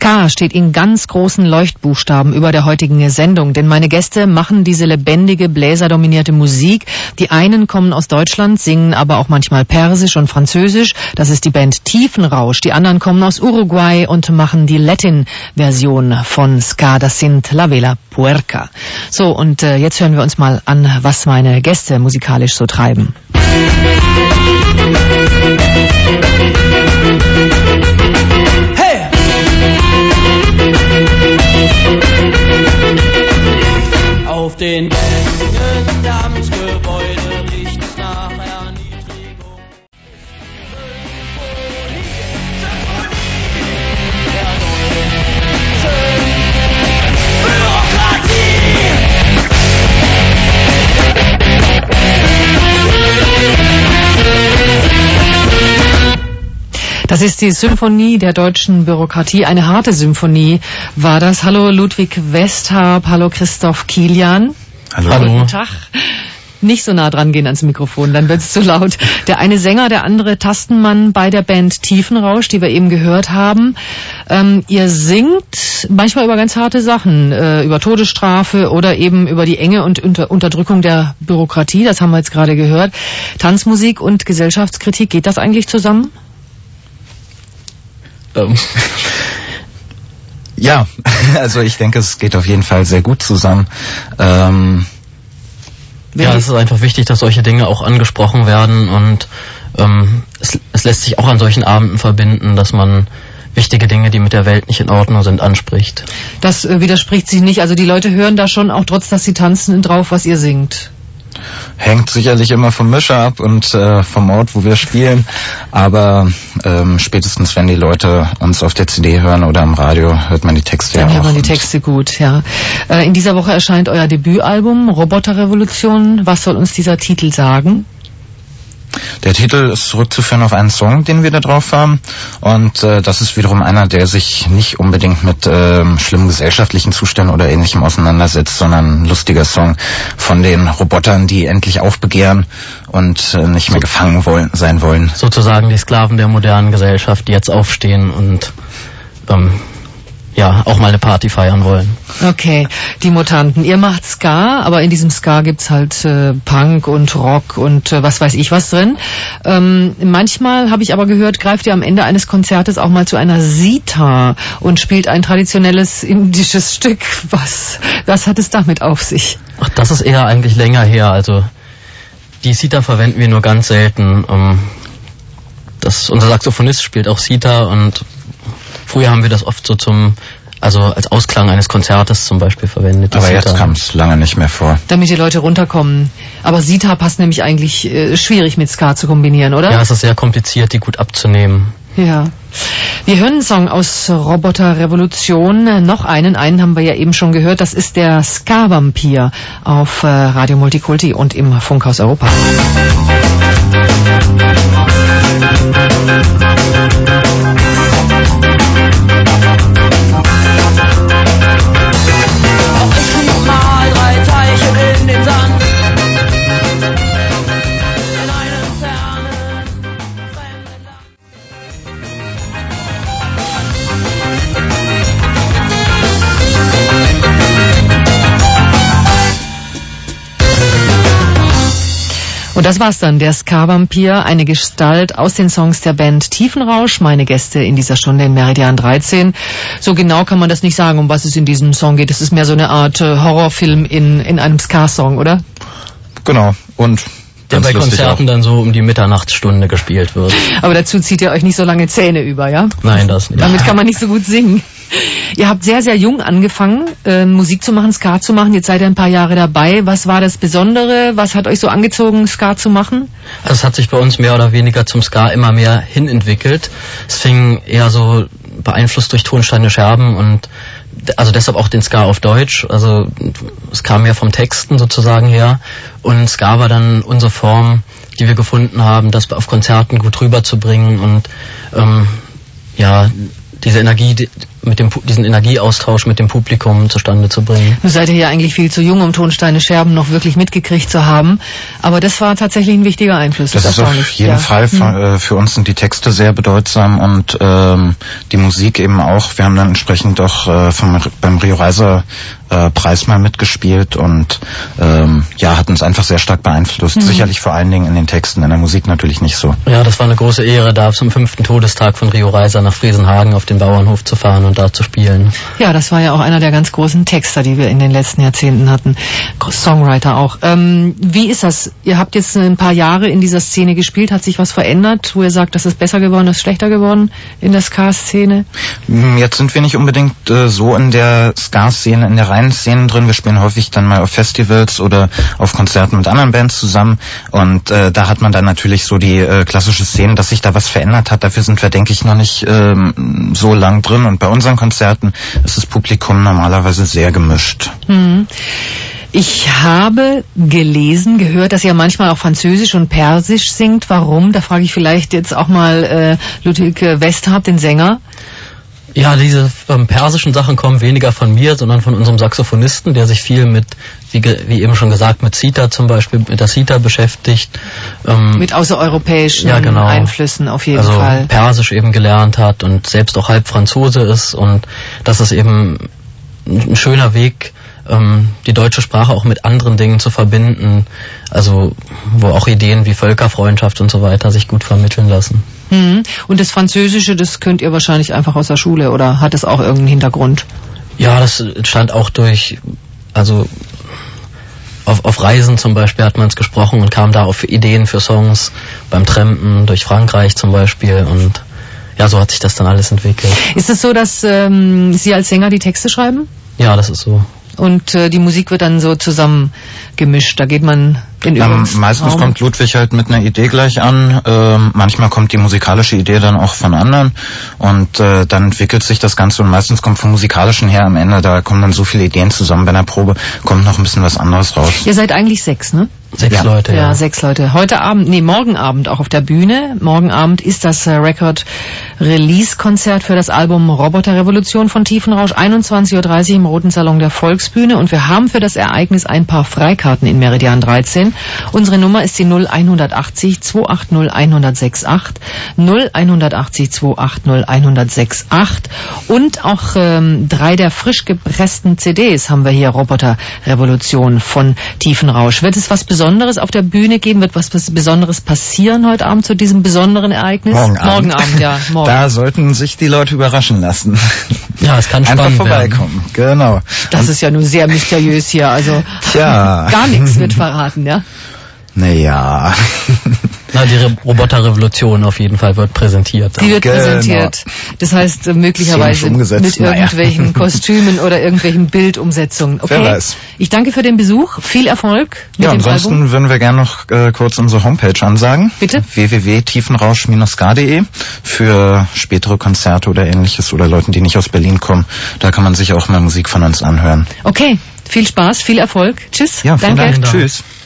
Ska steht in ganz großen Leuchtbuchstaben über der heutigen Sendung, denn meine Gäste machen diese lebendige, bläserdominierte Musik. Die einen kommen aus Deutschland, singen aber auch manchmal Persisch und Französisch. Das ist die Band Tiefenrausch. Die anderen kommen aus Uruguay und machen die Latin-Version von Ska. Das sind La Vela Puerca. So, und jetzt hören wir uns mal an, was meine Gäste musikalisch so treiben. Auf den Gängen der Amtsgebäude riecht es nach Erniedrigung. Das ist die Symphonie der deutschen Bürokratie. Eine harte Symphonie war das. Hallo Ludwig Westhab, hallo Christoph Kilian. Hallo. Guten Tag. Nicht so nah dran gehen ans Mikrofon, dann wird's zu laut. Der eine Sänger, der andere Tastenmann bei der Band Tiefenrausch, die wir eben gehört haben. Ihr singt manchmal über ganz harte Sachen, über Todesstrafe oder eben über die Enge und Unterdrückung der Bürokratie. Das haben wir jetzt gerade gehört. Tanzmusik und Gesellschaftskritik, geht das eigentlich zusammen? Ja, also ich denke, es geht auf jeden Fall sehr gut zusammen. Ja, es ist einfach wichtig, dass solche Dinge auch angesprochen werden und es lässt sich auch an solchen Abenden verbinden, dass man wichtige Dinge, die mit der Welt nicht in Ordnung sind, anspricht. Das widerspricht sich nicht. Also die Leute hören da schon, auch trotz, dass sie tanzen, drauf, was ihr singt. Hängt sicherlich immer vom Mischer ab und vom Ort, wo wir spielen. Aber spätestens, wenn die Leute uns auf der CD hören oder am Radio, hört man die Texte ja auch. Dann hört man die Texte gut, ja. In dieser Woche erscheint euer Debütalbum, Roboterrevolution. Was soll uns dieser Titel sagen? Der Titel ist zurückzuführen auf einen Song, den wir da drauf haben. Und das ist wiederum einer, der sich nicht unbedingt mit schlimmen gesellschaftlichen Zuständen oder Ähnlichem auseinandersetzt, sondern ein lustiger Song von den Robotern, die endlich aufbegehren und nicht mehr gefangen sein wollen. Sozusagen die Sklaven der modernen Gesellschaft, die jetzt aufstehen und auch mal eine Party feiern wollen. Okay, die Mutanten. Ihr macht Ska, aber in diesem Ska gibt's halt Punk und Rock und was weiß ich was drin. Manchmal, habe ich aber gehört, greift ihr am Ende eines Konzertes auch mal zu einer Sitar und spielt ein traditionelles indisches Stück. Was hat es damit auf sich? Ach, das ist eher eigentlich länger her. Also die Sitar verwenden wir nur ganz selten. Unser Saxophonist spielt auch Sitar und früher haben wir das oft so als Ausklang eines Konzertes zum Beispiel verwendet. Aber jetzt kam es lange nicht mehr vor. Damit die Leute runterkommen. Aber Sitar passt nämlich eigentlich schwierig mit Ska zu kombinieren, oder? Ja, es ist sehr kompliziert, die gut abzunehmen. Ja. Wir hören einen Song aus Roboterrevolution. Noch einen haben wir ja eben schon gehört. Das ist der Ska-Vampir auf Radio Multikulti und im Funkhaus Europa. Und das war's dann, der Ska-Vampir, eine Gestalt aus den Songs der Band Tiefenrausch, meine Gäste in dieser Stunde in Meridian 13. So genau kann man das nicht sagen, um was es in diesem Song geht. Es ist mehr so eine Art Horrorfilm in einem Ska-Song, oder? Genau, und der bei Konzerten dann so um die Mitternachtsstunde gespielt wird. Aber dazu zieht ihr euch nicht so lange Zähne über, ja? Nein, das nicht. Damit kann man nicht so gut singen. Ihr habt sehr, sehr jung angefangen, Musik zu machen, Ska zu machen. Jetzt seid ihr ein paar Jahre dabei. Was war das Besondere? Was hat euch so angezogen, Ska zu machen? Also es hat sich bei uns mehr oder weniger zum Ska immer mehr hin entwickelt. Es fing eher so beeinflusst durch Tonsteine Scherben und also deshalb auch den Ska auf Deutsch. Also es kam mehr vom Texten sozusagen her. Und Ska war dann unsere Form, die wir gefunden haben, das auf Konzerten gut rüberzubringen und diese Energie, diesen Energieaustausch mit dem Publikum zustande zu bringen. Nun seid ihr ja eigentlich viel zu jung, um Tonsteine Scherben noch wirklich mitgekriegt zu haben. Aber das war tatsächlich ein wichtiger Einfluss. Das ist auf jeden Fall. Für uns sind die Texte sehr bedeutsam und die Musik eben auch. Wir haben dann entsprechend auch beim Rio Reiser Preis mal mitgespielt und hat uns einfach sehr stark beeinflusst. Sicherlich vor allen Dingen in den Texten, in der Musik natürlich nicht so. Ja, das war eine große Ehre, da zum 5. Todestag von Rio Reiser nach Friesenhagen auf den Bauernhof zu fahren und da zu spielen. Ja, das war ja auch einer der ganz großen Texter, die wir in den letzten Jahrzehnten hatten. Songwriter auch. Wie ist das? Ihr habt jetzt ein paar Jahre in dieser Szene gespielt. Hat sich was verändert, wo ihr sagt, das ist besser geworden, das ist schlechter geworden in der Ska-Szene? Jetzt sind wir nicht unbedingt so in der Ska-Szene, in der reinen Szene drin. Wir spielen häufig dann mal auf Festivals oder auf Konzerten mit anderen Bands zusammen. Und da hat man dann natürlich so die klassische Szene, dass sich da was verändert hat. Dafür sind wir, denke ich, noch nicht so lang drin. Und bei unseren Konzerten ist das Publikum normalerweise sehr gemischt. Ich habe gehört, dass ihr manchmal auch Französisch und Persisch singt. Warum? Da frage ich vielleicht jetzt auch mal Ludwig Westhab, den Sänger. Ja, diese persischen Sachen kommen weniger von mir, sondern von unserem Saxophonisten, der sich viel mit, wie eben schon gesagt, mit Zither zum Beispiel, mit der Zither beschäftigt. Mit außereuropäischen Einflüssen auf jeden Fall. Also Persisch eben gelernt hat und selbst auch halb Franzose ist, und das ist eben ein schöner Weg, die deutsche Sprache auch mit anderen Dingen zu verbinden, also wo auch Ideen wie Völkerfreundschaft und so weiter sich gut vermitteln lassen. Und das Französische, das könnt ihr wahrscheinlich einfach aus der Schule, oder hat es auch irgendeinen Hintergrund? Ja, das entstand auch auf Reisen zum Beispiel hat man es gesprochen und kam da auf Ideen für Songs beim Trampen durch Frankreich zum Beispiel, und ja, so hat sich das dann alles entwickelt. Ist es so, dass Sie als Sänger die Texte schreiben? Ja, das ist so. Und die Musik wird dann so zusammen gemischt. Da geht man in meistens kommt Ludwig halt mit einer Idee gleich an. Manchmal kommt die musikalische Idee dann auch von anderen. Und dann entwickelt sich das Ganze. Und meistens kommt vom Musikalischen her am Ende, da kommen dann so viele Ideen zusammen. Bei einer Probe kommt noch ein bisschen was anderes raus. Ihr seid eigentlich 6, ne? 6 Leute, ja. Ja, 6 Leute. Morgen Abend auch auf der Bühne. Morgen Abend ist das Record-Release-Konzert für das Album Roboterrevolution von Tiefenrausch, 21.30 Uhr im Roten Salon der Volksbühne. Und wir haben für das Ereignis ein paar Freikarten in Meridian 13. Unsere Nummer ist die 0180 280 1068, 0180 280 1068. Und auch 3 der frisch gepressten CDs haben wir hier, Roboterrevolution von Tiefenrausch. Wird es was Besonderes auf der Bühne geben? Wird was Besonderes passieren heute Abend zu diesem besonderen Ereignis? Morgen Abend, ja. Morgen. Da sollten sich die Leute überraschen lassen. Ja, es kann spannend einfach vorbeikommen. werden. Genau. Das ist ja nur sehr mysteriös hier. Also gar nichts wird verraten, ja? Naja. Na, die Roboterrevolution auf jeden Fall wird präsentiert. Die wird präsentiert. Das heißt, möglicherweise mit irgendwelchen Kostümen oder irgendwelchen Bildumsetzungen. Okay. Wer weiß. Ich danke für den Besuch. Viel Erfolg mit dem ansonsten Album. würden wir gerne noch kurz unsere Homepage ansagen. Bitte? www.tiefenrausch-ska.de für spätere Konzerte oder Ähnliches oder Leuten, die nicht aus Berlin kommen. Da kann man sich auch mal Musik von uns anhören. Okay. Viel Spaß, viel Erfolg. Tschüss. Ja, vielen Danke. Dank. Tschüss.